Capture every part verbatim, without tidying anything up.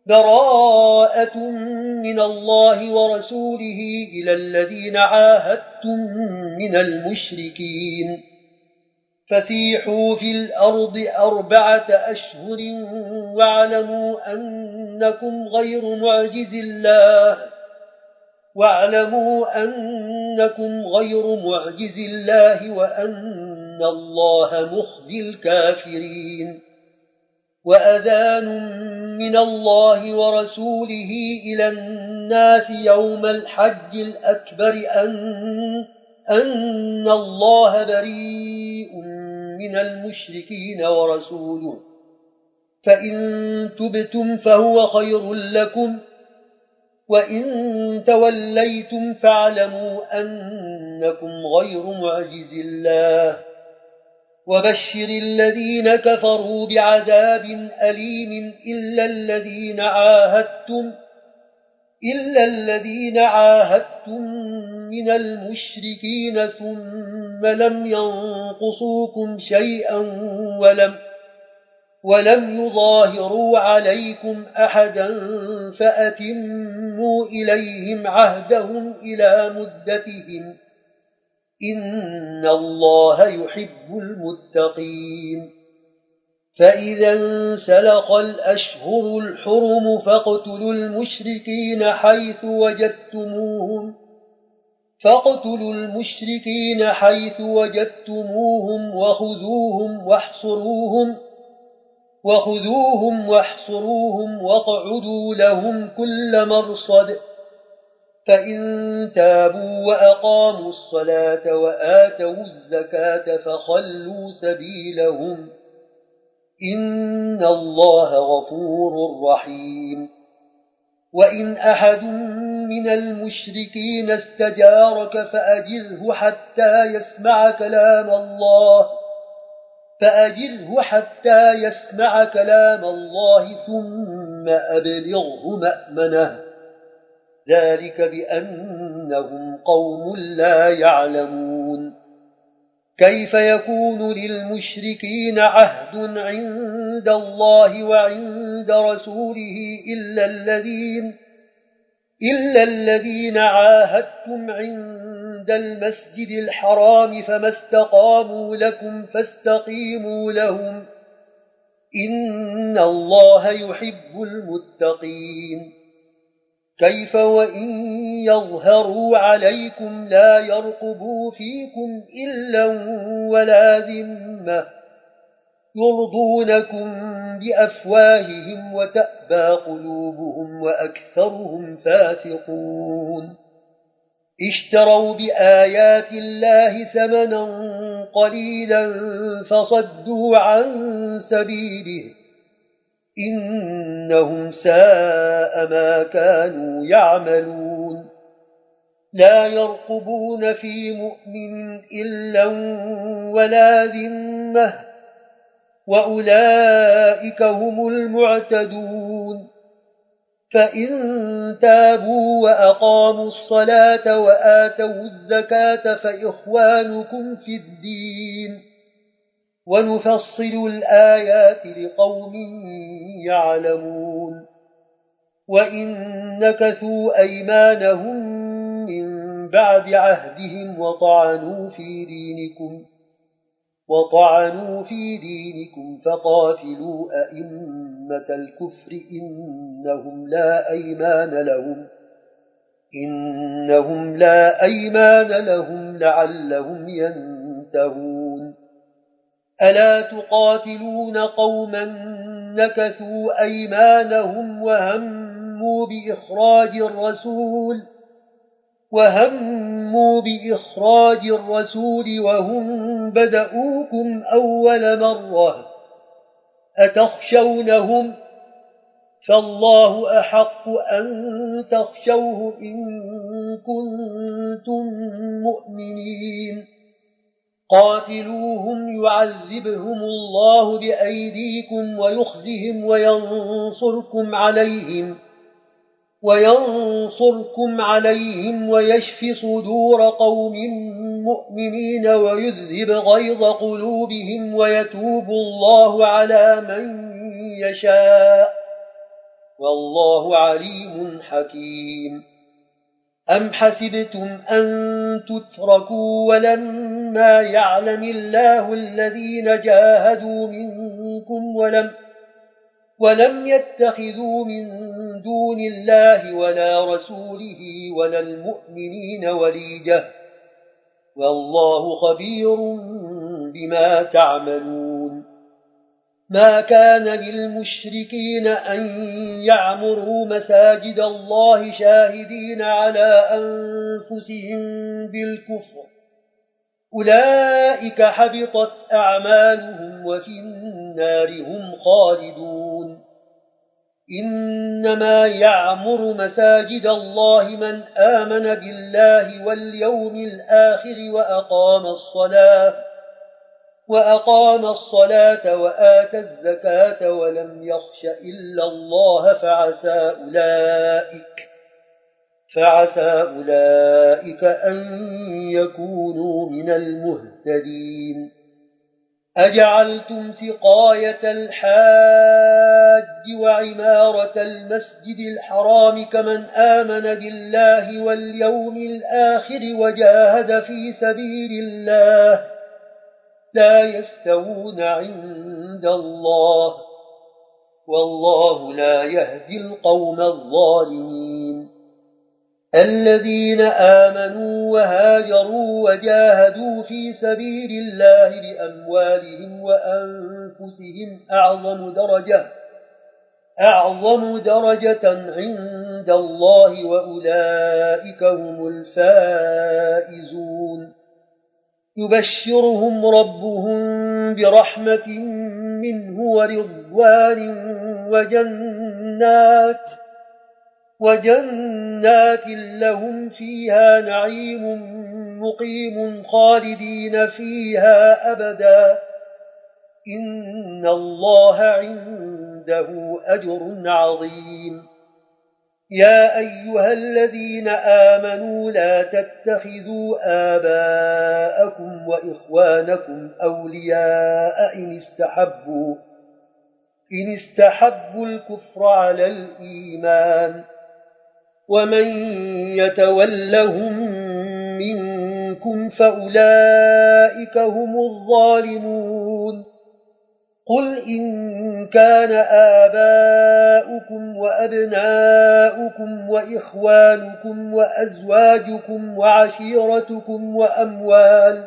براءة من الله ورسوله إلى الذين عاهدتم من المشركين فسيحوا في الأرض أربعة أشهر واعلموا أنكم غير معجز الله واعلموا أنكم غير معجز الله وأن الله مخزي الكافرين وأذان من الله ورسوله إلى الناس يوم الحج الأكبر أن, أن الله بريء من المشركين ورسوله فإن تبتم فهو خير لكم وإن توليتم فاعلموا أنكم غير معجز الله وبشر الذين كفروا بعذاب أليم إلا الذين عاهدتم إلا الذين عاهدتم من المشركين ثم لم ينقصوكم شيئا ولم ولم يظاهروا عليكم أحدا فأتموا إليهم عهدهم إلى مدتهم إن الله يحب المتقين فإذا انسلخ الأشهر الحرم فاقتلوا المشركين حيث وجدتموهم فاقتلوا المشركين حيث وجدتموهم وخذوهم واحصروهم وخذوهم واحصروهم واقعدوا لهم كل مرصد فإن تابوا وأقاموا الصلاة وآتوا الزكاة فخلوا سبيلهم إن الله غفور رحيم وإن أحد من المشركين استجارك فأجره حتى يسمع كلام الله فأجره حتى يسمع كلام الله ثم أبلغه مأمنه ذلك بأنهم قوم لا يعلمون كيف يكون للمشركين عهد عند الله وعند رسوله إلا الذين إلا الذين عاهدتم عند المسجد الحرام فما استقاموا لكم فاستقيموا لهم إن الله يحب المتقين كيف وإن يظهروا عليكم لا يرقبوا فيكم إلا ولا ذمة يرضونكم بأفواههم وتأبى قلوبهم وأكثرهم فاسقون اشتروا بآيات الله ثمنا قليلا فصدوا عن سبيله إنهم ساء ما كانوا يعملون لا يرقبون في مؤمن إلا ولا ذمة وأولئك هم المعتدون فإن تابوا وأقاموا الصلاة وآتوا الزكاة فإخوانكم في الدين ونفصل الآيات لقوم يعلمون وإن نكثوا أيمانهم من بعد عهدهم وطعنوا في دينكم وطعنوا في دينكم فقاتلوا أئمة الكفر إنهم لا أيمان لهم إنهم لا أيمان لهم لعلهم ينتهون ألا تقاتلون قوما نكثوا أيمانهم وهموا بإخراج الرسول وهموا بإخراج الرسول وهم بدأوكم أول مرة أتخشونهم فالله أحق أن تخشوه إن كنتم مؤمنين قاتلوهم يعذبهم الله بأيديكم ويخزهم وينصركم عليهم وينصركم عليهم ويشف صدور قوم مؤمنين ويذهب غيظ قلوبهم ويتوب الله على من يشاء والله عليم حكيم. أم حسبتم أن تتركوا ولما يعلم الله الذين جاهدوا منكم ولم, ولم يتخذوا من دون الله ولا رسوله ولا المؤمنين وليجة والله خبير بما تعملون. ما كان للمشركين أن يعمروا مساجد الله شاهدين على أنفسهم بالكفر أولئك حبطت أعمالهم وفي النار هم خالدون. إنما يعمر مساجد الله من آمن بالله واليوم الآخر وأقام الصلاة وأقام الصلاة وآتى الزكاة ولم يخش إلا الله فعسى أولئك فعسى أولئك أن يكونوا من المهتدين. أجعلتم سقاية الحاج وعمارة المسجد الحرام كمن آمن بالله واليوم الآخر وجاهد في سبيل الله لا يستوون عند الله والله لا يهدي القوم الظالمين. الذين آمنوا وهاجروا وجاهدوا في سبيل الله بأموالهم وأنفسهم أعظم درجة أعظم درجة عند الله وأولئك هم الفائزون. يبشرهم ربهم برحمة منه ورضوان وجنات وجنات لهم فيها نعيم مقيم خالدين فيها أبدا إن الله عنده أجر عظيم. يا أيها الذين آمنوا لا تتخذوا آباءكم وإخوانكم أولياء إن استحبوا إن استحبوا الكفر على الإيمان ومن يتولهم منكم فأولئك هم الظالمون. قل إن كان آباؤكم وأبناؤكم وإخوانكم وأزواجكم وعشيرتكم وأموال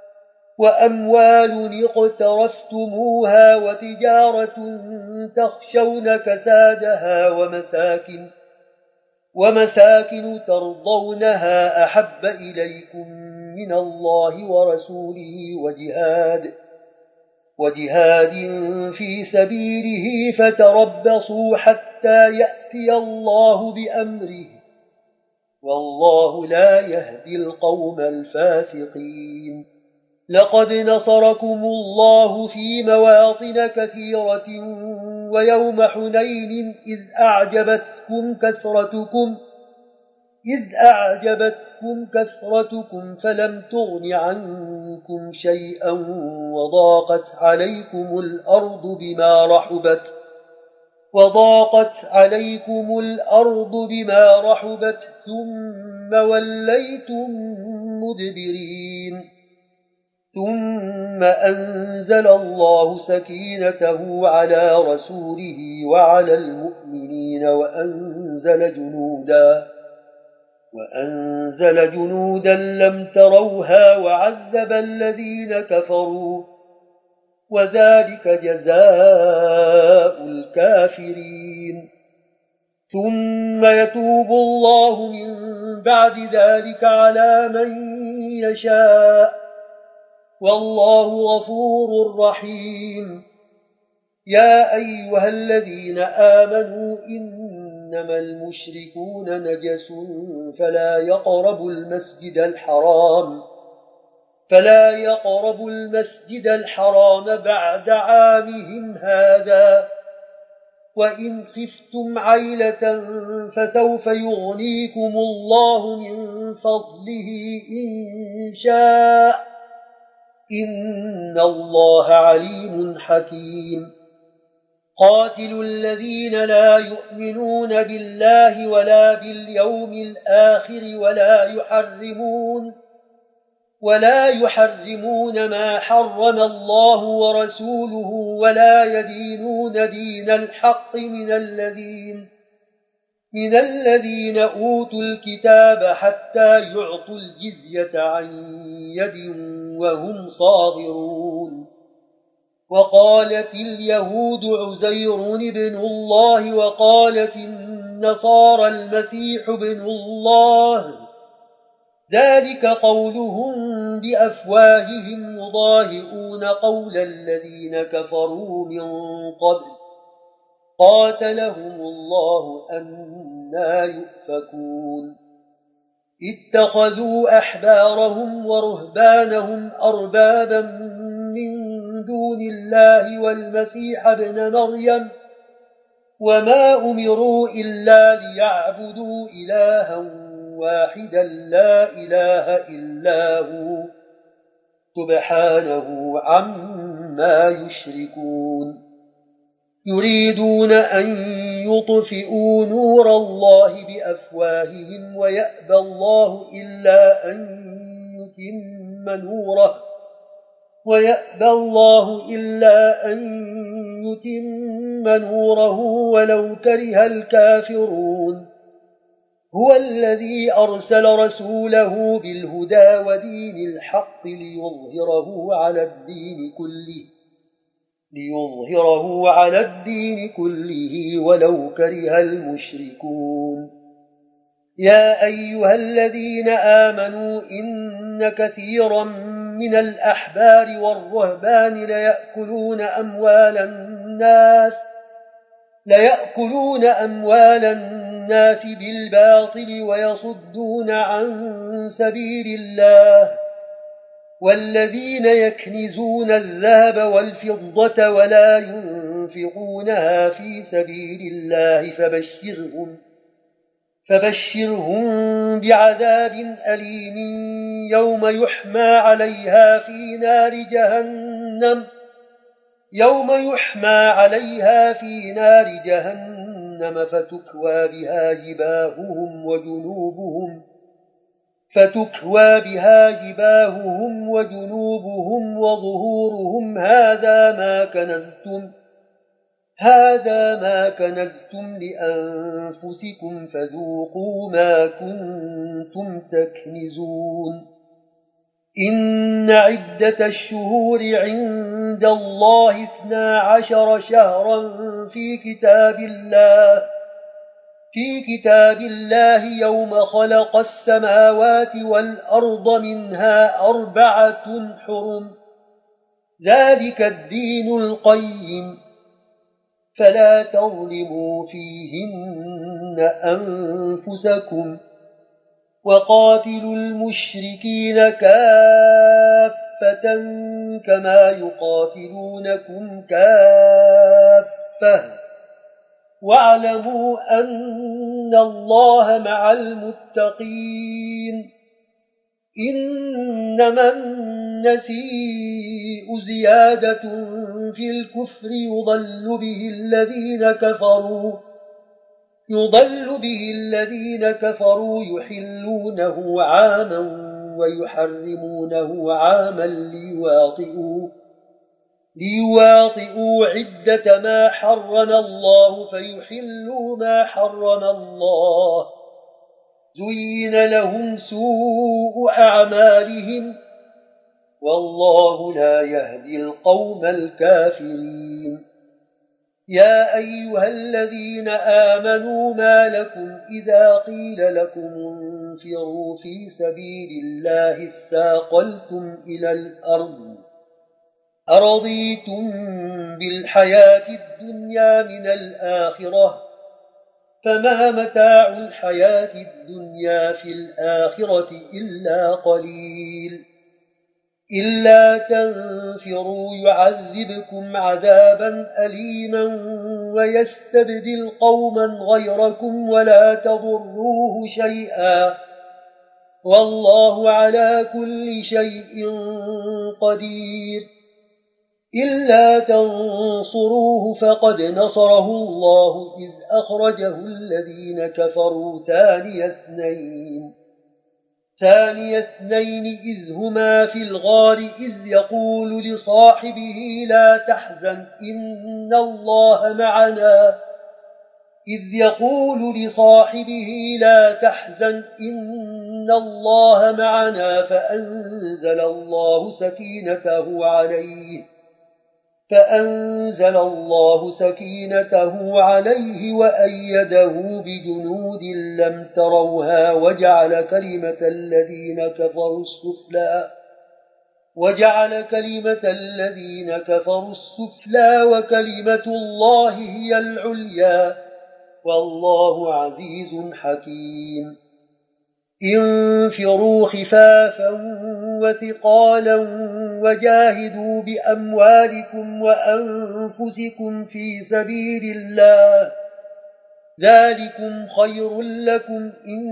وأموال اقترفتموها وتجارة تخشون كسادها ومساكن ومساكن ترضونها أحب إليكم من الله ورسوله وجهاد وجهاد في سبيله فتربصوا حتى يأتي الله بأمره والله لا يهدي القوم الفاسقين. لقد نصركم الله في مواطن كثيرة ويوم حنين إذ أعجبتكم كثرتكم إذ أعجبتكم كثرتكم فلم تغن عنكم شيئا وضاقت عليكم الأرض بما رحبت وضاقت عليكم الأرض بما رحبت ثم وليتم مدبرين. ثم أنزل الله سكينته على رسوله وعلى المؤمنين وأنزل جنودا وأنزل جنودا لم تروها وعذب الذين كفروا وذلك جزاء الكافرين. ثم يتوب الله من بعد ذلك على من يشاء والله غفور رحيم. يا أيها الذين آمنوا إنما المشركون نجس فلا يقربوا المسجد الحرام فلا يقربوا المسجد الحرام بعد عامهم هذا وإن خفتم عيلة فسوف يغنيكم الله من فضله إن شاء إن الله عليم حكيم. قاتلوا الذين لا يؤمنون بالله ولا باليوم الآخر ولا يحرمون ولا يحرمون ما حرم الله ورسوله ولا يدينون دين الحق من الذين من الذين أوتوا الكتاب حتى يعطوا الجزية عن يد وهم صاغرون. وقالت اليهود عزير بن الله وقالت النصارى المسيح بن الله، ذلك قولهم بأفواههم يضاهئون قول الذين كفروا من قبل قاتلهم الله أنى يؤفكون. اتخذوا أحبارهم ورهبانهم أربابا من دون الله والمسيح ابن مريم وما أمروا إلا ليعبدوا إلها واحدا لا إله إلا هو سبحانه عما يشركون. يريدون أن يطفئوا نور الله بأفواههم ويأبى الله إلا أن يتم نوره ويأبى الله إلا أن يتم نوره ولو كره الكافرون. هو الذي أرسل رسوله بالهدى ودين الحق ليظهره على الدين كله ليظهره على الدين كله ولو كره المشركون. يا أيها الذين آمنوا إن كثيرا من الأحبار والرهبان ليأكلون أموال الناس ليأكلون أموال الناس بالباطل ويصدون عن سبيل الله، والذين يكنزون الذهب والفضة ولا ينفقونها في سبيل الله فبشرهم فبشرهم بعذاب أليم يوم يحمى عليها في نار جهنم يوم يحمى عليها في نار جهنم فتكوى بها جباههم وجنوبهم فتكوى بها جباههم وجنوبهم وظهورهم هذا ما كنزتم هذا ما كنزتم لأنفسكم فذوقوا ما كنتم تكنزون. إن عدة الشهور عند الله اثنا عشر شهرا في كتاب الله في كتاب الله يوم خلق السماوات والأرض منها أربعة حرم ذلك الدين القيم فلا تظلموا فيهن أنفسكم وقاتلوا المشركين كافة كما يقاتلونكم كافة واعلموا أن الله مع المتقين. إنما النسيء زيادة في الكفر يضل به الذين كفروا يضل به الذين كفروا يحلونه عاما ويحرمونه عاما ليواطئوا ليواطئوا عدة ما حرم الله فيحلوا ما حرم الله. زين لهم سوء أعمالهم والله لا يهدي القوم الكافرين. يا أيها الذين آمنوا ما لكم إذا قيل لكم انفروا في سبيل الله اثاقلتم إلى الأرض أرضيتم بالحياة الدنيا من الآخرة فما متاع الحياة الدنيا في الآخرة إلا قليل. إلا تنفروا يعذبكم عذابا أليما ويستبدل قوما غيركم ولا تضروه شيئا والله على كل شيء قدير. إلا تنصروه فقد نصره الله إذ أخرجه الذين كفروا ثاني اثنين ثاني اثنين إذ هما في الغار إذ يقول لصاحبه لا تحزن إن الله معنا إذ يقول لصاحبه لا تحزن إن الله معنا فأنزل الله سكينته عليه فأنزل الله سكينته عليه وأيده بجنود لم تروها وجعل كلمة الذين كفروا السفلى وجعل كلمة الذين كفروا السفلى وكلمة الله هي العليا والله عزيز حكيم انفروا خفافا وثقالا وجاهدوا بأموالكم وأنفسكم في سبيل الله ذلكم خير لكم إن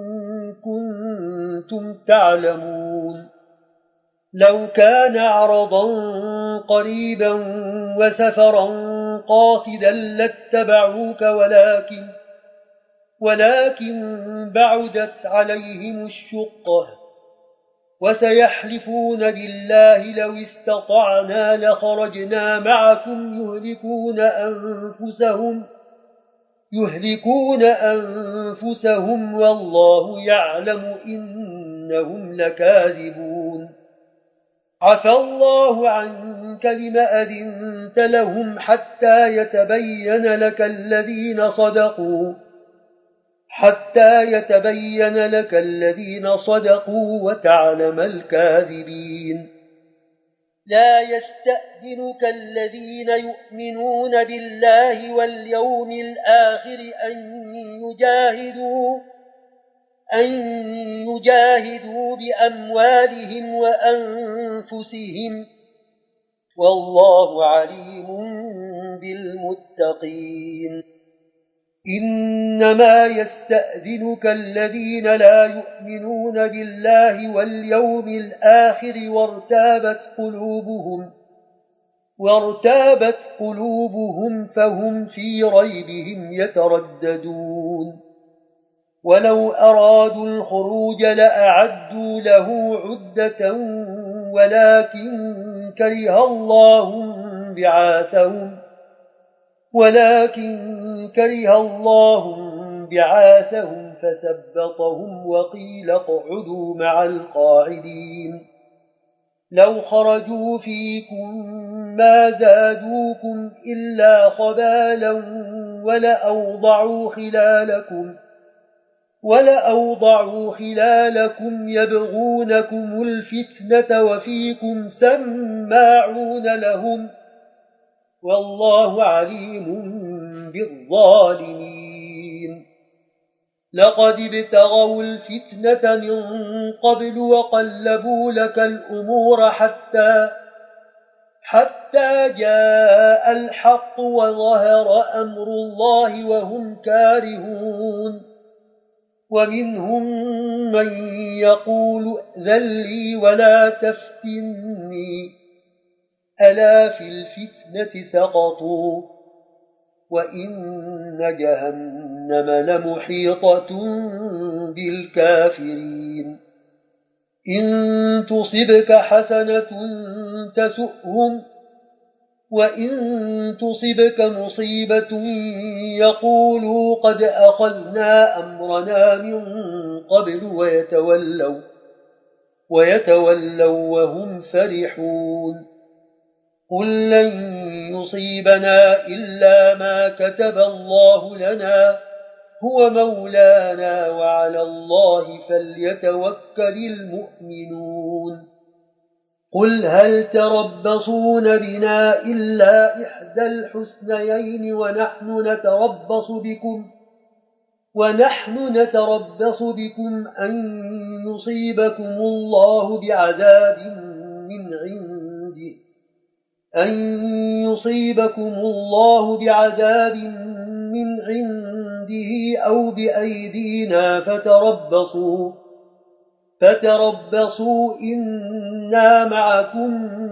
كنتم تعلمون لو كان عرضا قريبا وسفرا قاصدا لاتبعوك ولكن ولكن بعدت عليهم الشقة وسيحلفون بالله لو استطعنا لخرجنا معكم يهلكون أنفسهم يهلكون أنفسهم والله يعلم إنهم لكاذبون عفى الله عنك لما أذنت لهم حتى يتبين لك الذين صدقوا حتى يتبين لك الذين صدقوا وتعلم الكاذبين لا يستأذنك الذين يؤمنون بالله واليوم الآخر أن يجاهدوا أن يجاهدوا بأموالهم وأنفسهم والله عليم بالمتقين إنما يستأذنك الذين لا يؤمنون بالله واليوم الآخر وارتابت قلوبهم وارتابت قلوبهم فهم في ريبهم يترددون ولو أرادوا الخروج لأعدوا له عدة ولكن كره الله بعاثهم ولكن كره الله بعاثهم فثبطهم وقيل اقعدوا مع القاعدين لو خرجوا فيكم ما زادوكم إلا خبالا ولأوضعوا خلالكم ولأوضعوا خلالكم يبغونكم الفتنة وفيكم سماعون لهم والله عليم بالظالمين لقد ابتغوا الفتنة من قبل وقلبوا لك الأمور حتى حتى جاء الحق وظهر أمر الله وهم كارهون ومنهم من يقول ائذن لي ولا تفتني ألا في الفتنة سقطوا وإن جهنم لمحيطة بالكافرين إن تصبك حسنة تسؤهم وإن تصبك مصيبة يقولوا قد أخذنا أمرنا من قبل ويتولوا ويتولوا وهم فرحون قل لن يصيبنا إلا ما كتب الله لنا هو مولانا وعلى الله فليتوكل المؤمنون قل هل تربصون بنا إلا إحدى الحسنيين ونحن نتربص بكم ونحن نتربص بكم أن يصيبكم الله بعذاب من عنده أن يصيبكم الله بعذاب من عنده أو بأيدينا فتربصوا فتربصوا إنا معكم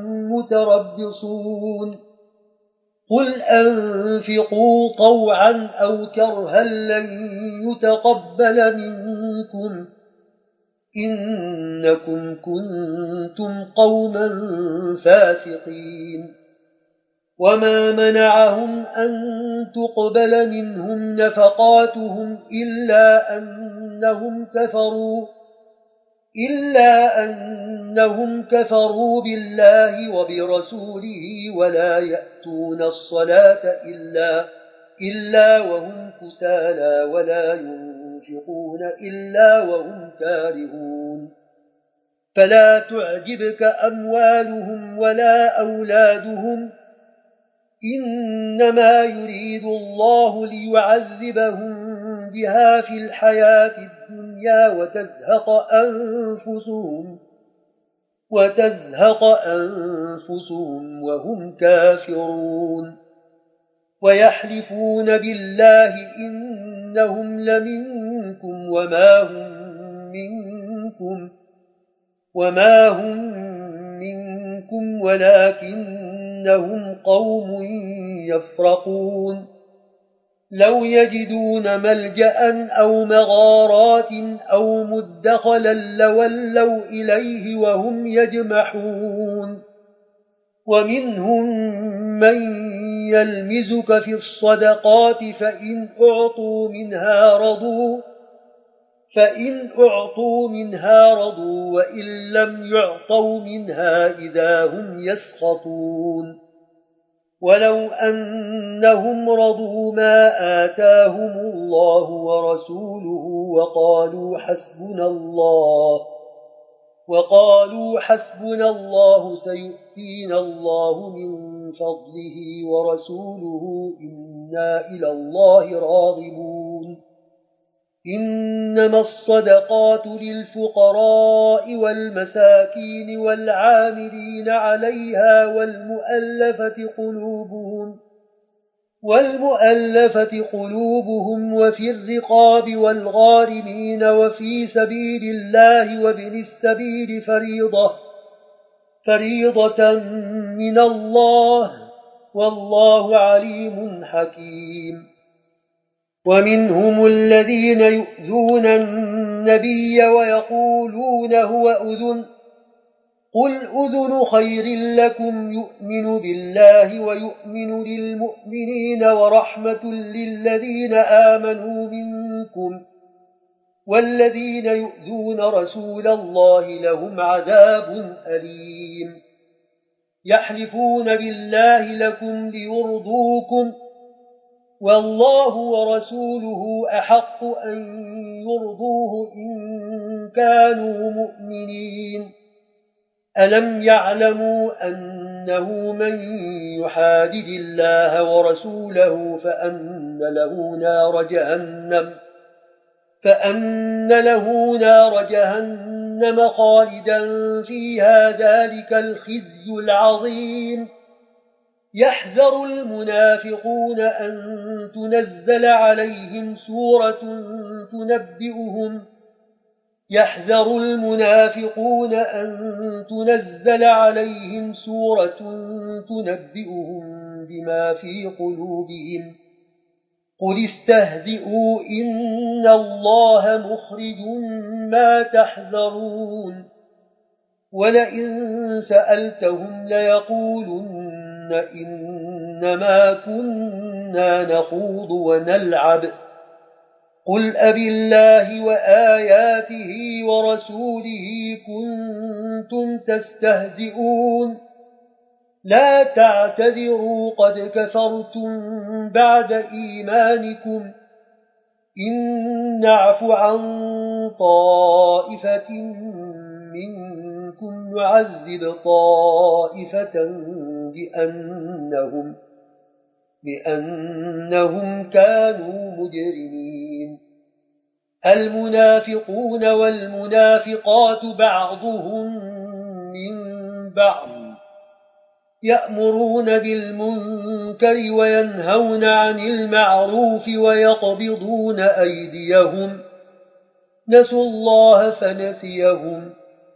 متربصون قل أنفقوا طوعا أو كرها لن يتقبل منكم إنكم كنتم قوما فاسقين وما منعهم أن تقبل منهم نفقاتهم إلا أنهم كفروا إلا أنهم كفروا بالله وبرسوله ولا يأتون الصلاة إلا, إلا وهم كسالى ولا ينفقون إلا وهم كارهون فلا تعجبك أموالهم ولا أولادهم إنما يريد الله ليعذبهم بها في الحياة الدنيا وتزهق أنفسهم وتزهق أنفسهم وهم كافرون ويحلفون بالله إنهم لمنكم وما هم منكم وما هم منكم ولكنهم قوم يفرقون لو يجدون ملجأ أو مغارات أو مدخلا لولوا إليه وهم يجمحون ومنهم من يلمزك في الصدقات فإن أعطوا منها رضوا فإن أعطوا منها رضوا وإن لم يعطوا منها إذا هم يسخطون ولو أنهم رضوا ما آتاهم الله ورسوله وقالوا حسبنا الله وقالوا حسبنا الله سيؤتينا الله من فضله ورسوله إنا إلى الله راغبون إنما الصدقات للفقراء والمساكين والعاملين عليها والمؤلفة قلوبهم والمؤلفة قلوبهم وفي الرقاب والغارمين وفي سبيل الله وابن السبيل فريضة فريضة من الله والله عليم حكيم ومنهم الذين يؤذون النبي ويقولون هو أذن قل أذن خير لكم يؤمن بالله ويؤمن للمؤمنين ورحمة للذين آمنوا منكم والذين يؤذون رسول الله لهم عذاب أليم يحلفون بالله لكم ليرضوكم والله ورسوله أحق أن يرضوه إن كانوا مؤمنين ألم يعلموا أنه من يحادد الله ورسوله فأن له نار جهنم فأن له نار جهنم خالدا فيها ذلك الخزي العظيم يحذر المنافقون أن تنزل عليهم سورة تنبئهم يحذر المنافقون أن تنزل عليهم سورة تنبئهم بما في قلوبهم قل استهزئوا إن الله مخرج ما تحذرون ولئن سألتهم ليقولن إنما كنا نخوض ونلعب قل أبالله وآياته ورسوله كنتم تستهزئون لا تعتذروا قد كفرتم بعد إيمانكم إن نعف عن طائفة منكم نعذب طائفة بأنهم, بأنهم كانوا مجرمين المنافقون والمنافقات بعضهم من بعض يأمرون بالمنكر وينهون عن المعروف ويقبضون أيديهم نسوا الله فنسيهم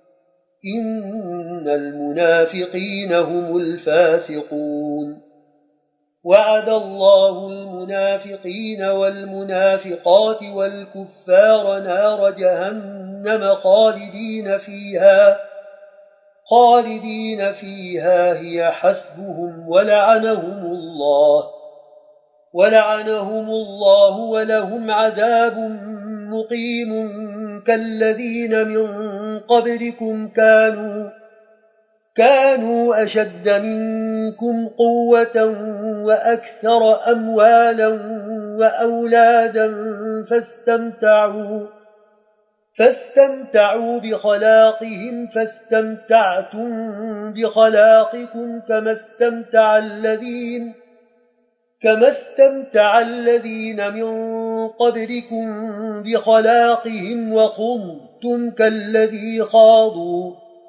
إن المنافقين هم الفاسقون وعد الله المنافقين والمنافقات والكفار نار جهنم خالدين فيها خالدين فيها هي حسبهم ولعنهم الله ولعنهم الله ولهم عذاب مقيم كالذين من قبلكم كانوا كانوا أشد منكم قوة وأكثر أموالا وأولادا فاستمتعوا فاستمتعوا بخلاقهم فاستمتعتم بخلاقكم كما استمتع الذين كما استمتع الذين من قبلكم بخلاقهم وخضتم كالذي خاضوا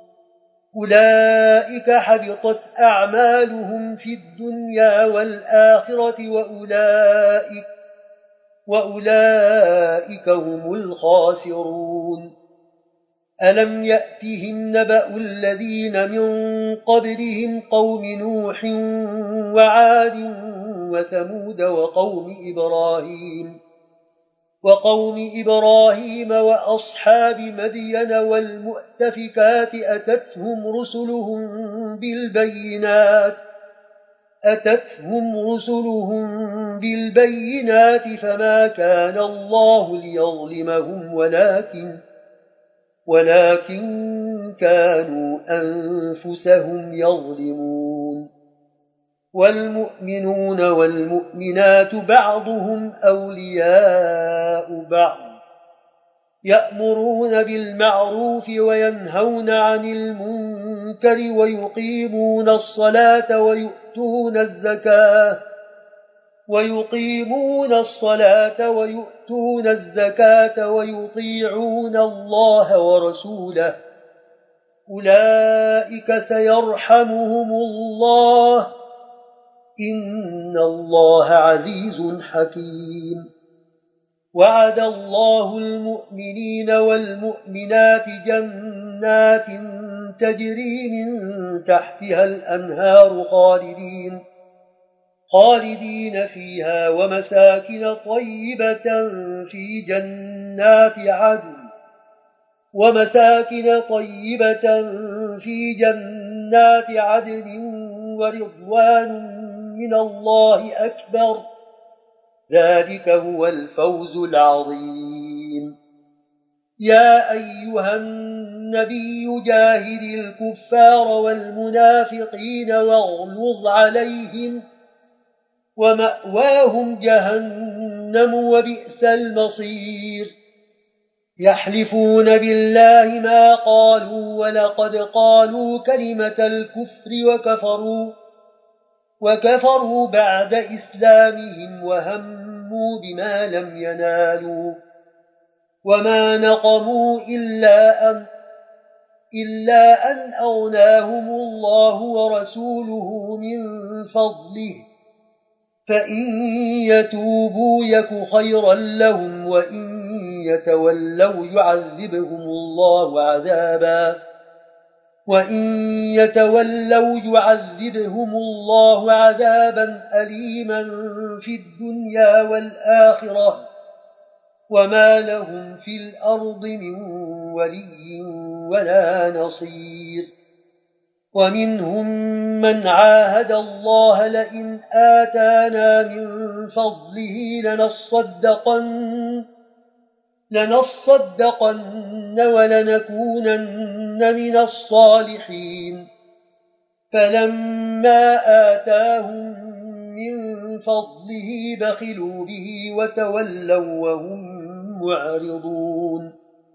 أولئك حبطت أعمالهم في الدنيا والآخرة وأولئك وأولئك هم الخاسرون ألم يأتهم نبأ الذين من قبلهم قوم نوح وعاد وثمود وقوم إبراهيم وقوم إبراهيم وأصحاب مدين والمؤتفكات أتتهم رسلهم بالبينات أتتهم رسلهم بالبينات فما كان الله ليظلمهم ولكن ولكن كانوا أنفسهم يظلمون والمؤمنون والمؤمنات بعضهم أولياء بعض يأمرون بالمعروف وينهون عن المنكر ويقيمون الصلاة ويؤتون الزكاة ويقيمون الصلاة ويؤتون الزكاة ويطيعون الله ورسوله أولئك سيرحمهم الله إن الله عزيز حكيم وعد الله المؤمنين والمؤمنات جنات تجري من تحتها الأنهار خالدين خالدين فيها ومساكن طيبة في جنات عدن ومساكن طيبة في جنات عدن ورضوان من الله أكبر ذلك هو الفوز العظيم يا أيها النبي جاهد الكفار والمنافقين واغلظ عليهم ومأواهم جهنم وبئس المصير يحلفون بالله ما قالوا ولقد قالوا كلمة الكفر وكفروا وكفروا بعد إسلامهم وهموا بما لم ينالوا وما نقموا إلا أن إلا أن أغناهم الله ورسوله من فضله فإن يتوبوا يك خيرا لهم وإن يتولوا يعذبهم الله عذابا وإن يتولوا يعذبهم الله عذابا أليما في الدنيا والآخرة وما لهم في الأرض من ولي ولا نصير ومنهم من عاهد الله لئن آتانا من فضله لنصدقن لنصدقن ولنكونن من الصالحين فلما آتاهم من فضله بخلوا به وتولوا وهم معرضون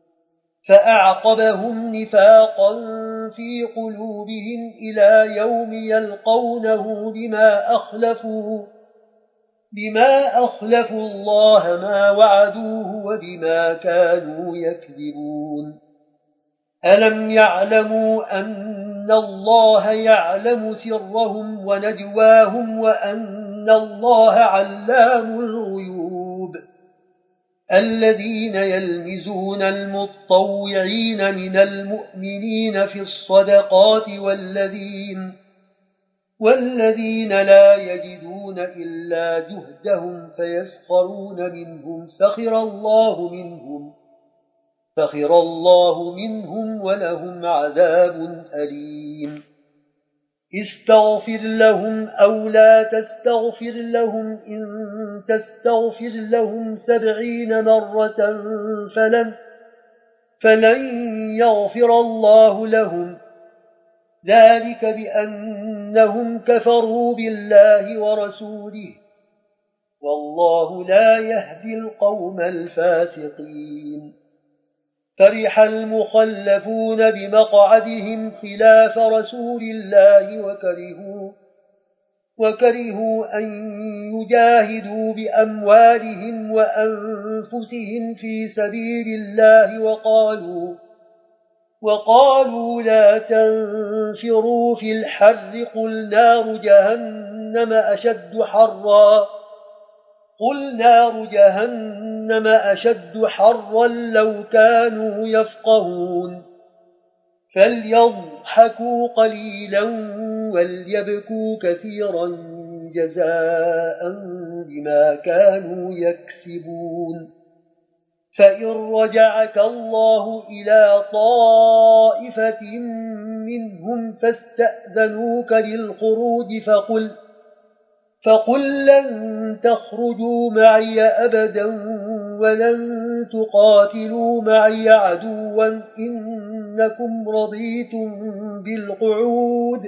فأعقبهم نفاقا في قلوبهم إلى يوم يلقونه بما أخلفوا بما أخلفوا الله ما وعدوه وبما كانوا يكذبون ألم يعلموا أن الله يعلم سرهم ونجواهم وأن الله علام الغيوب الذين يلمزون المتطوعين من المؤمنين في الصدقات والذين والذين لا يجدون إلا جهدهم فيسخرون منهم سخر الله منهم سخر الله منهم ولهم عذاب أليم استغفر لهم أو لا تستغفر لهم إن تستغفر لهم سبعين مرة فلن, فلن يغفر الله لهم ذلك بأنهم كفروا بالله ورسوله والله لا يهدي القوم الفاسقين فرح المخلفون بمقعدهم خلاف رسول الله وكرهوا, وكرهوا أن يجاهدوا بأموالهم وأنفسهم في سبيل الله وقالوا وقالوا لا تنفروا في الحر قل نار جهنم أشد حرا قل نار جهنم أشد حرا لو كانوا يفقهون فليضحكوا قليلا وليبكوا كثيرا جزاء بما كانوا يكسبون فإن رجعك الله إلى طائفة منهم فاستأذنوك للخروج فقل فقل لن تخرجوا معي أبدا ولن تقاتلوا معي عدوا إنكم رضيتم بالقعود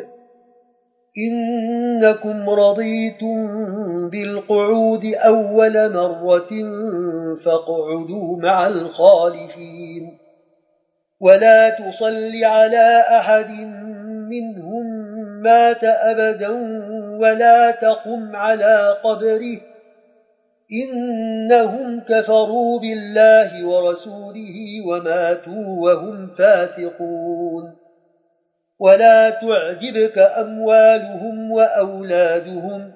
إنكم رضيتم بالقعود أول مرة فاقعدوا مع الخالفين ولا تصل على أحد منهم مات أبدا ولا تقم على قبره إنهم كفروا بالله ورسوله وماتوا وهم فاسقون ولا تعجبك أموالهم وأولادهم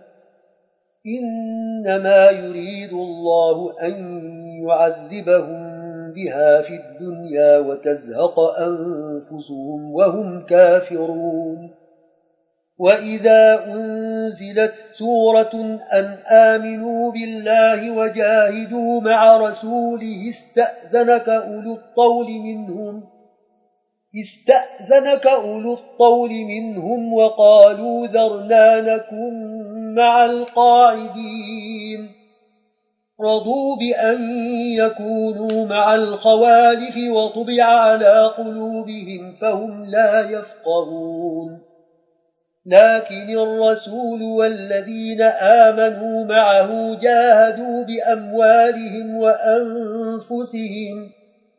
إنما يريد الله أن يعذبهم بها في الدنيا وتزهق أنفسهم وهم كافرون وإذا أنزلت سورة أن آمنوا بالله وجاهدوا مع رسوله استأذنك أولو الطول منهم استأذنك أولو الطول منهم وقالوا ذرنا نكن مع القاعدين رضوا بأن يكونوا مع الخوالف وطبع على قلوبهم فهم لا يفقهون لكن الرسول والذين آمنوا معه جاهدوا بأموالهم وأنفسهم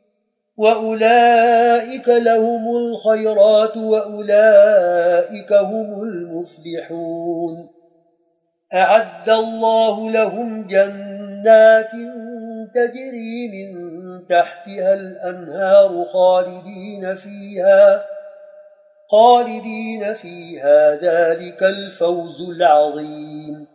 وأولئك لهم الخيرات وأولئك هم المفلحون أعد الله لهم جنات تجري من تحتها الأنهار خالدين فيها خالدين فيها ذلك الفوز العظيم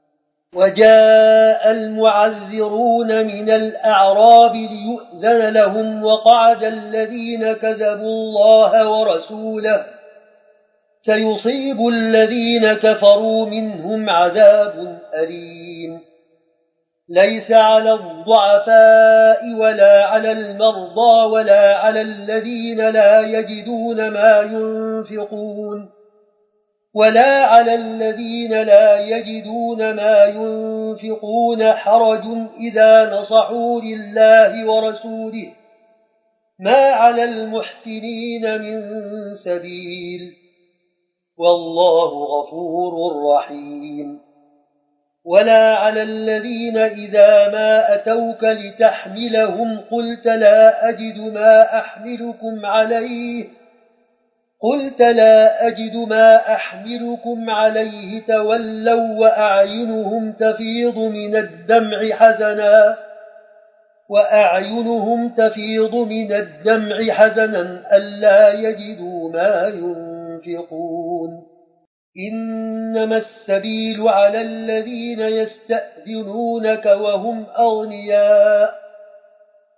وجاء المعذرون من الأعراب ليؤذن لهم وقعد الذين كذبوا الله ورسوله سيصيب الذين كفروا منهم عذاب أليم ليس على الضعفاء ولا على المرضى ولا على الذين لا يجدون ما ينفقون ولا على الذين لا يجدون ما ينفقون حرج إذا نصحوا لله ورسوله ما على المحسنين من سبيل والله غفور رحيم ولا على الذين إذا ما أتوك لتحملهم قلت لا أجد ما أحملكم عليه قلت لا أجد ما أحملكم عليه تولوا وأعينهم تفيض من الدمع حزنا وأعينهم تفيض من الدمع حزنا ألا يجدوا ما ينفقون إنما السبيل على الذين يستأذنونك وهم أغنياء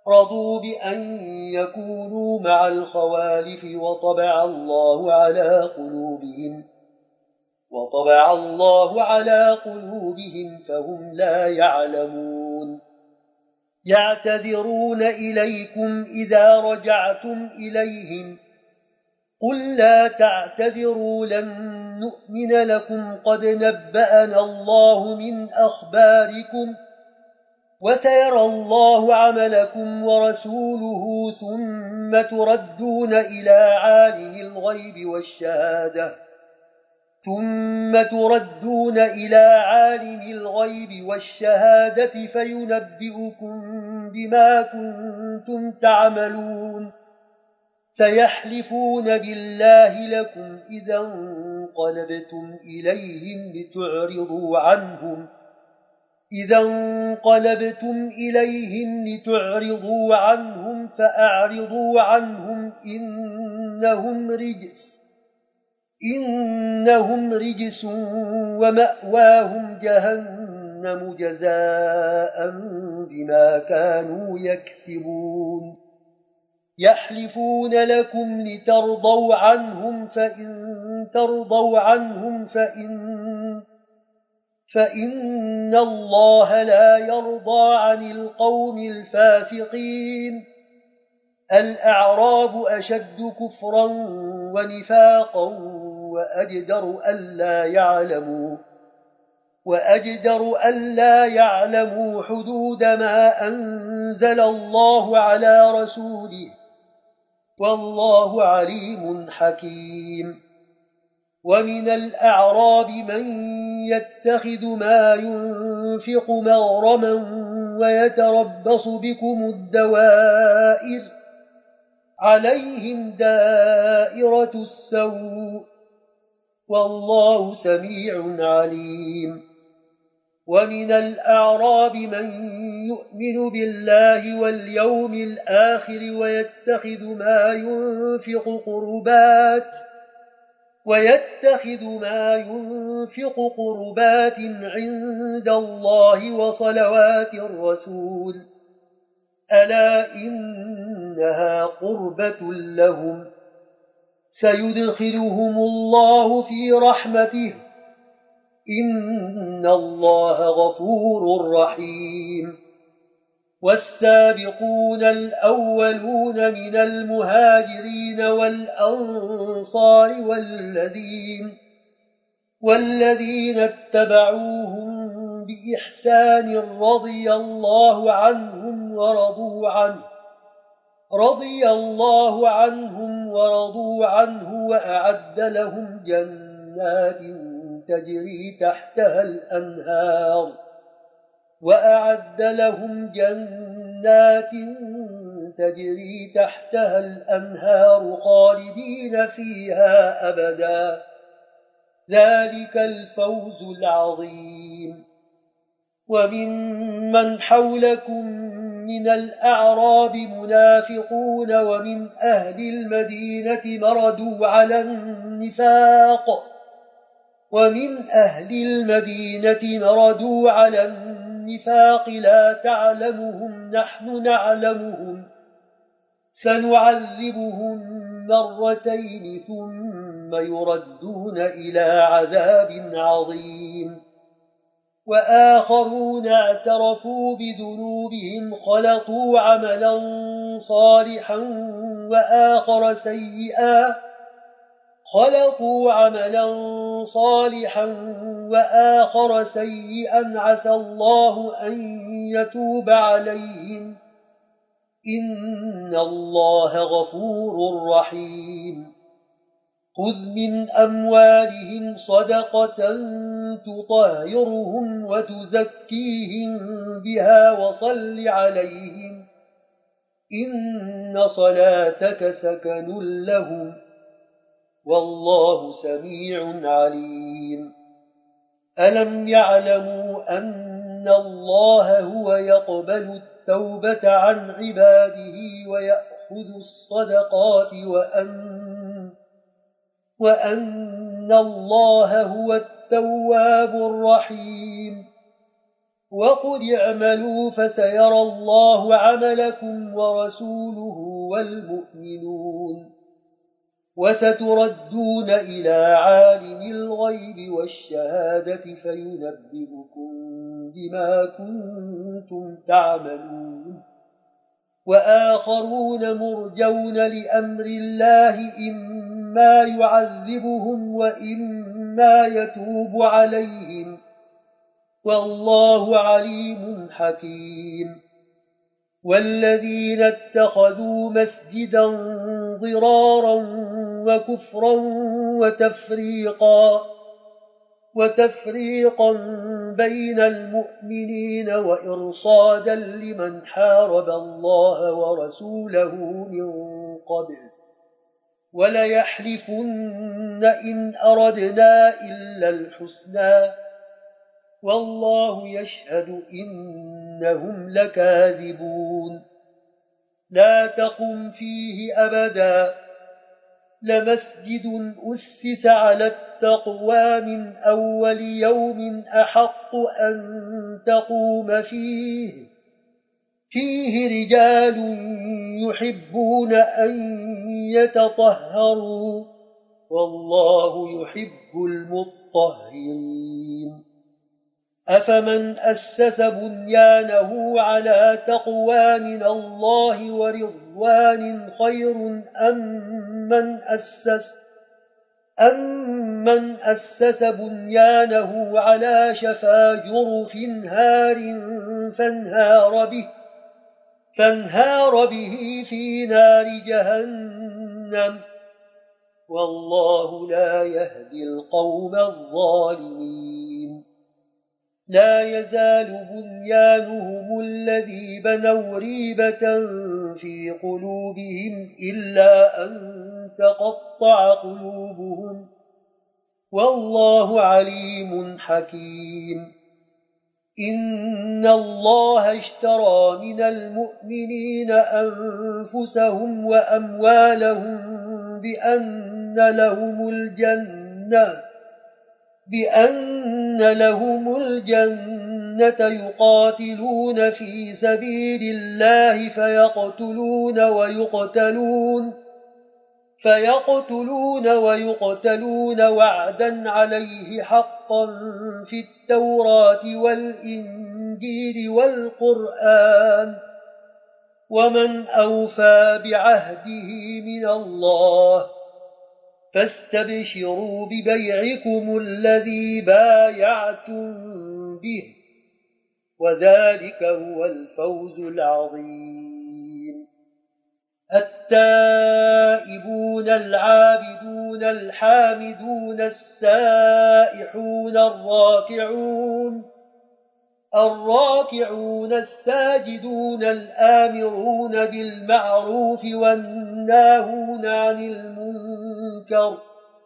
رضوا بأن يكونوا مع الخوالف وطبع الله على قلوبهم وطبع الله على قلوبهم فهم لا يعلمون يعتذرون إليكم إذا رجعتم إليهم قل لا تعتذروا لن نؤمن لكم قد نبأنا الله من أخباركم وسيرى الله عملكم ورسوله ثم تردون إلى عالم الغيب والشهادة ثم تردون إلى عالم الغيب والشهادة فينبئكم بما كنتم تعملون سيحلفون بالله لكم إذا انقلبتم إليهم لتعرضوا عنهم إذا انقلبتم إليهم لتعرضوا عنهم فأعرضوا عنهم إنهم رجس إنهم رجس ومأواهم جهنم جزاء بما كانوا يكسبون يحلفون لكم لترضوا عنهم فإن ترضوا عنهم فإن فإن الله لا يرضى عن القوم الفاسقين الأعراب أشد كفرا ونفاقا وأجدر ألا يعلموا وأجدر ألا يعلموا حدود ما أنزل الله على رسوله والله عليم حكيم ومن الأعراب من يتخذ ما ينفق مغرما ويتربص بكم الدوائر عليهم دائرة السوء والله سميع عليم ومن الأعراب من يؤمن بالله واليوم الآخر ويتخذ ما ينفق قربات ويتخذ ما ينفق قربات عند الله وصلوات الرسول ألا إنها قربة لهم سيدخلهم الله في رحمته إن الله غفور رحيم والسابقون الأولون من المهاجرين والأنصار والذين والذين اتبعوهم بإحسان رضي الله عنهم ورضوا عنه رضي الله عنهم ورضوا عنه وأعد لهم جنات تجري تحتها الأنهار وأعد لهم جنات تجري تحتها الأنهار خالدين فيها أبدا ذلك الفوز العظيم وممن حولكم من الأعراب منافقون ومن أهل المدينة مردوا على النفاق ومن أهل المدينة مردوا على النفاق لا تعلمهم نحن نعلمهم سنعذبهم مرتين ثم يردون إلى عذاب عظيم وآخرون اعترفوا بذنوبهم خلطوا عملا صالحا وآخر سيئا خلطوا عملا صالحا وآخر سيئا عسى الله أن يتوب عليهم إن الله غفور رحيم خذ من أموالهم صدقة تطهرهم وتزكيهم بها وصل عليهم إن صلاتك سكن لهم والله سميع عليم ألم يعلموا أن الله هو يقبل التوبة عن عباده ويأخذ الصدقات وأن وأن الله هو التواب الرحيم وقل اعملوا فسيرى الله عملكم ورسوله والمؤمنون وستردون إلى عالم الغيب والشهادة فينبئكم بما كنتم تعملون وآخرون مرجون لأمر الله إما يعذبهم وإما يتوب عليهم والله عليم حكيم والذين اتخذوا مسجدا ضرارا وكفرا وتفريقا وتفريقا بين المؤمنين وإرصادا لمن حارب الله ورسوله من قبل وليحلفن إن أردنا إلا الحسنى والله يشهد إنهم لكاذبون لا تقم فيه أبدا لمسجد أسس على التقوى من أول يوم أحق أن تقوم فيه فيه رجال يحبون أن يتطهروا والله يحب المطهرين أفمن أسس بنيانه على تقوى من الله ورضوان خير أم من أسس أم من أسس بنيانه على شفا جرف هار فانهار به فانهار به في نار جهنم والله لا يهدي القوم الظالمين لا يزال بنيانهم الذي بنوا ريبة في قلوبهم إلا أن تقطع قلوبهم والله عليم حكيم إن الله اشترى من المؤمنين أنفسهم وأموالهم بأن لهم الجنة بأن لهم الجنة يقاتلون في سبيل الله فيقتلون ويقتلون فيقتلون ويقتلون وعدا عليه حقا في التوراة والإنجيل والقرآن ومن أوفى بعهده من الله فاستبشروا ببيعكم الذي بايعتم به وذلك هو الفوز العظيم التائبون العابدون الحامدون السائحون الراكعون الراكعون الساجدون الآمرون بالمعروف والناهون عن المنكر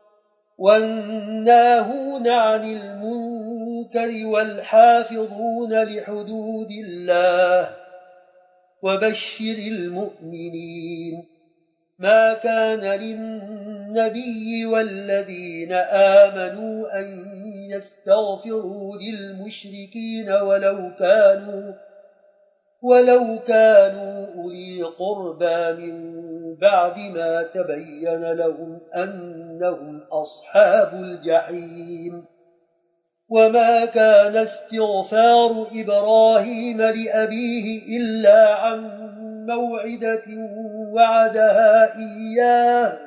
والناهون عن المنكر والحافظون لحدود الله وبشر المؤمنين ما كان للنبي والذين آمنوا أن يستغفروا للمشركين ولو كانوا ولو كانوا أولي قربى من بعد ما تبين لهم أنهم أصحاب الجحيم وما كان استغفار إبراهيم لأبيه إلا عن موعدة وعدها إياه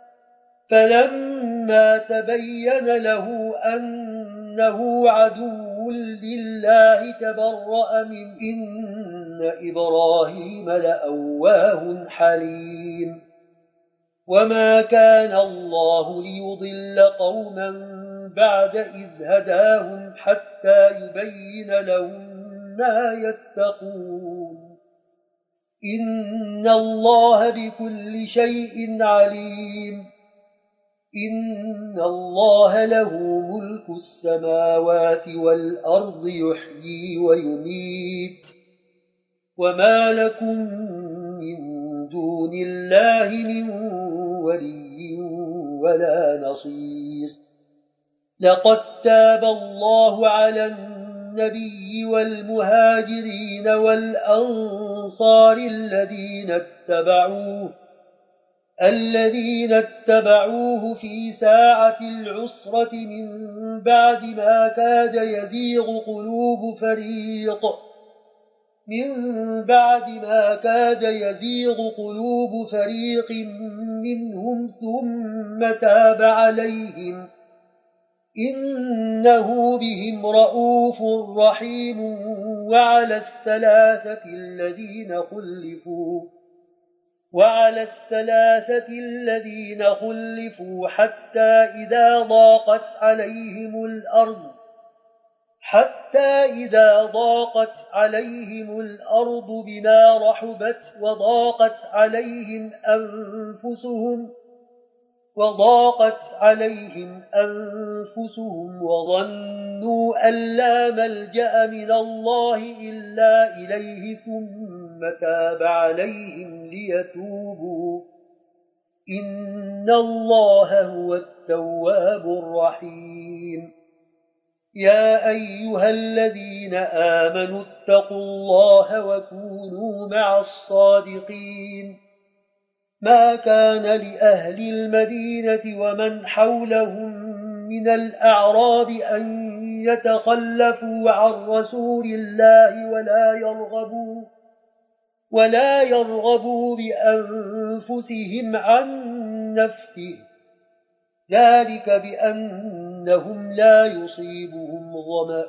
فلما تبين له أنه عدو لله تبرأ من إن إبراهيم لأواه حليم وما كان الله ليضل قوما بعد إذ هداهم حتى يبين لهم ما يتقون إن الله بكل شيء عليم إن الله له ملك السماوات والأرض يحيي ويميت وما لكم من دون الله من ولي ولا نصير لقد تاب الله على النبي والمهاجرين والأنصار الذين اتبعوه الذين اتبعوه في ساعة العسرة من بعد ما كاد يزيغ قلوب فريق من بعد ما كاد يزيغ قلوب فريق منهم ثم تاب عليهم إنه بهم رؤوف رحيم. وعلى الثلاثة الذين خلفوا وعلى الثلاثة الذين خلفوا حتى إذا ضاقت عليهم الأرض حتى إذا ضاقت عليهم الأرض بما رحبت وضاقت عليهم أنفسهم وضاقت عليهم أنفسهم وظنوا أن لا ملجأ من الله إلا إليه ثم تاب عليهم ليتوبوا إن الله هو التواب الرحيم. يا أيها الذين آمنوا اتقوا الله وكونوا مع الصادقين. ما كان لأهل المدينة ومن حولهم من الأعراب أن يتخلفوا عن رسول الله ولا يرغبوا ولا يرغبوا بأنفسهم عن نفسه ذلك بأنهم لا يصيبهم ظمأ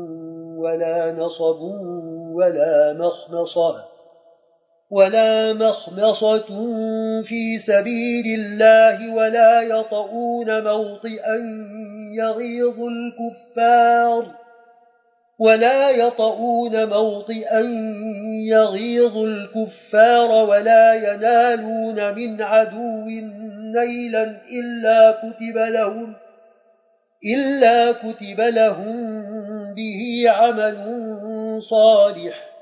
ولا نصب ولا مخمصة ولا مخمصة في سبيل الله ولا يطؤون موطئا يغيظ الكفار ولا يطؤون موطئا يغيظ الكفار ولا ينالون من عدو نيلا إلا كتب لهم إلا كتب لهم به عمل صالح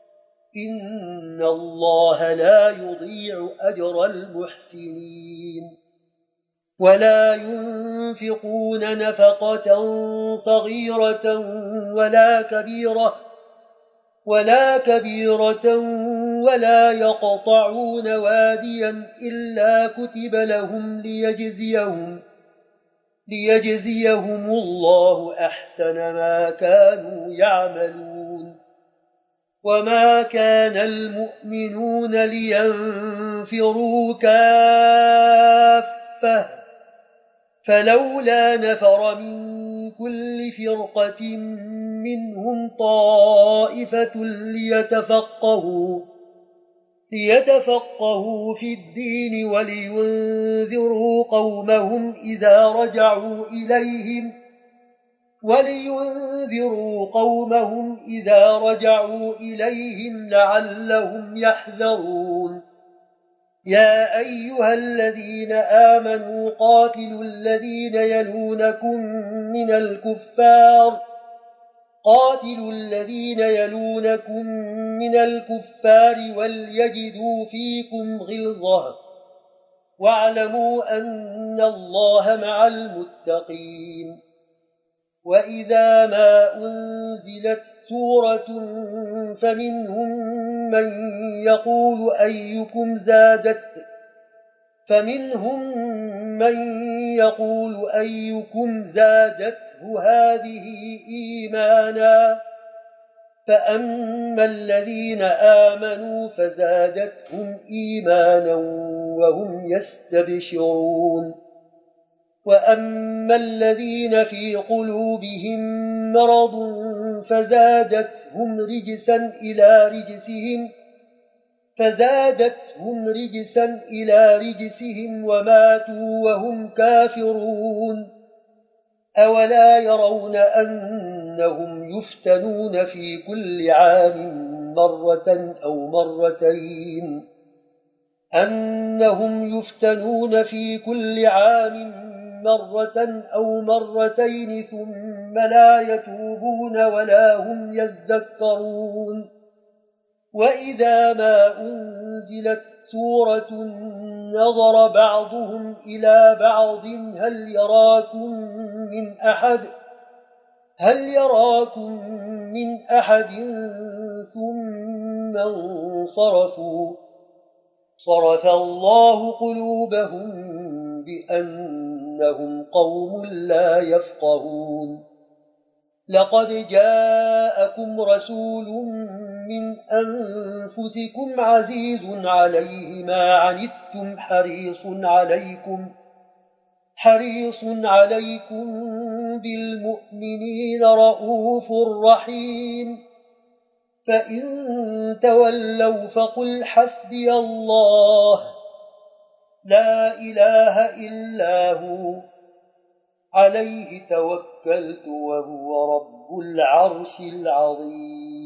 إن الله لا يضيع أجر المحسنين. ولا ينفقون نفقة صغيرة ولا كبيرة ولا كبيرة ولا يقطعون واديا إلا كتب لهم ليجزيهم ليجزيهم الله أحسن ما كانوا يعملون. وما كان المؤمنون لينفروا كافة فلولا نفر من كل فرقة منهم طائفة ليتفقهوا ليتفقهوا في الدين ولينذروا قومهم إذا رجعوا إليهم ولينذروا قومهم إذا رجعوا إليهم لعلهم يحذرون. يا أيها الذين آمنوا قاتلوا الذين يلونكم من الكفار قاتلوا الذين يلونكم من الكفار وليجدوا فيكم غلظة واعلموا أن الله مع المتقين. وإذا ما أنزلت سورة فمنهم من يقول أيكم زادت فمنهم من يقول أيكم زادته هذه إيمانا فأما الذين آمنوا فزادتهم إيمانا وهم يستبشرون. وأما الذين في قلوبهم مرض فزادتهم رجسا إلى رجسهم فزادتهم رجسا إلى رجسهم وماتوا وهم كافرون. أولا يرون أنهم يفتنون في كل عام مرة أو مرتين أنهم يفتنون في كل عام مرة أو مرتين ثم لا يتوبون ولا هم يذكرون. وإذا ما أنزلت سورة نظر بعضهم إلى بعض هل يراكم من أحد هل يراكم من أحد ثم انصرفوا صرف الله قلوبهم بأنهم قوم لا يفقهون لقد جاءكم رسول من أنفسكم عزيز عليه ما عنتم حريص عليكم حريص عليكم بالمؤمنين رؤوف رحيم فإن تولوا فقل حسبي الله لا إله إلا هو عليه توكلت وهو رب العرش العظيم